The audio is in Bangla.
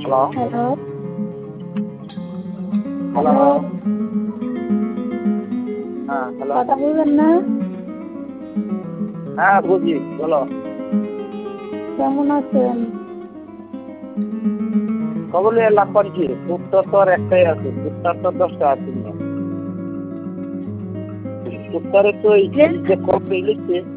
হ্যালো হ্যালো হ্যালো হ্যালো হ্যাঁ হ্যালো কথা বলবেন না? হ্যাঁ বুঝি বলো কেমন আছেন? কবলে লাভ করছি উত্তর তো আর একটাই আছে উত্তর তো 10টা আছে না উত্তরে তো এই যে কবে লিখছে